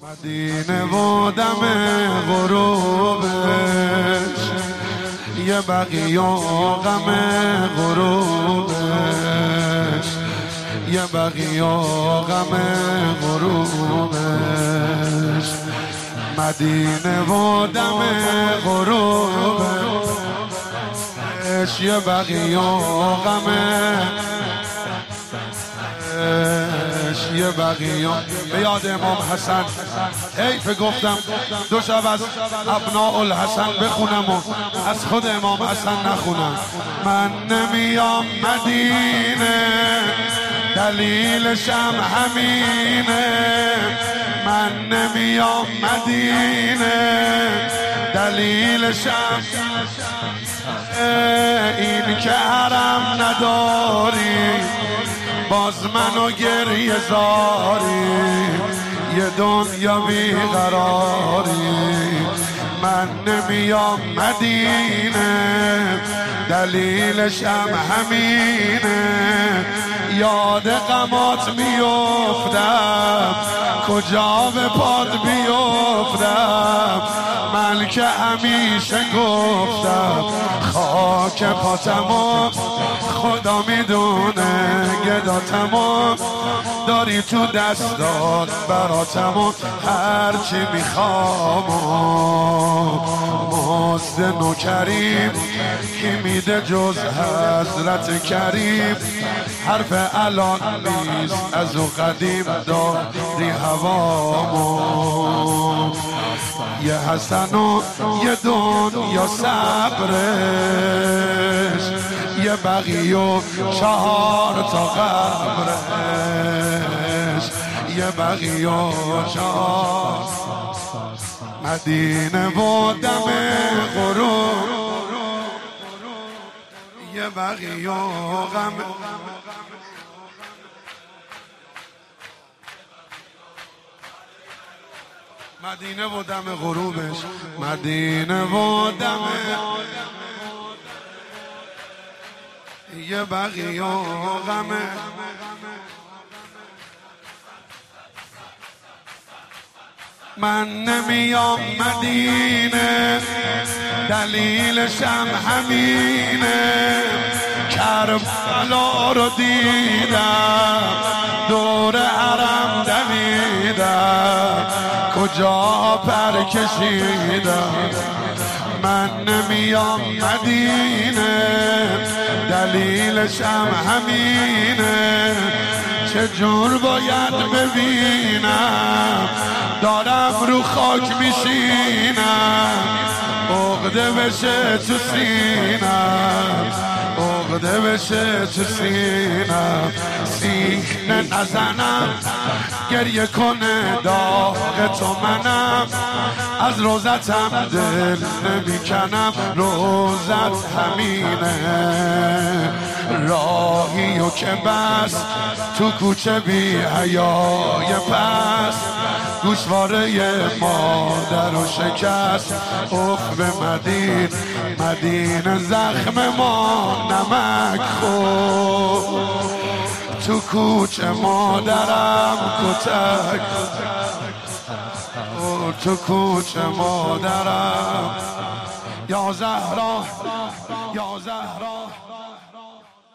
مدینه و دم غروبش یه بقیه غم غروبش یه بقیه غم غروبش مدینه و دم غروبش یه بقیه غم یه بقیه به یاد امام حسن حیف گفتم دو شب از ابناء الحسن بخونم و از خود امام حسن نخونم. من نمیام مدینه دلیلشم همینه، من نمیام مدینه دلیلشم این که حرم نداری باز منو گریه زاری یه دنیا بیقراری. من نمیام مدینه دلیلشم همینه، یاد غمات میفتم کجا به پاد بیفتم. من که همیشه گفتم خاک پاتمو خدا میدونه گداتمو داری تو دستات براتمو هرچی میخوام مزد نوکریم کی میده جز حضرت کریم. حرف الان نیست از او قدیم داری هوامو. یه حسن و یه دنیا صبرش یه بقی و 4 تا قبرش یه بقی و 4 مدینه و دم غروب یه بقی و غم. مدینه و دم غروبش مدینه و دم یه بقیه غمه. من نمیام مدینه دلیلشم همینه، کربلا رو دیدم دور حرم دویدم کجا پر کشیدم. من نمیام مدینه دلیلشم همینه، چجور باید ببینم دارم رو خاک میشینم عقده بشه تو سینم عقده بشه تو سینم. سینه نزنم گریه کنه داغ تو منم، از روزتم دل نمیکنم روزت همینه. راهی و که بس تو کوچه بی حیای پس گوشواره مادر و شکست اخ به مدینه زخم ما نمک خورد تو کوچه مادرم کتک تو کوچه مادرم. یا زهرا یا زهرا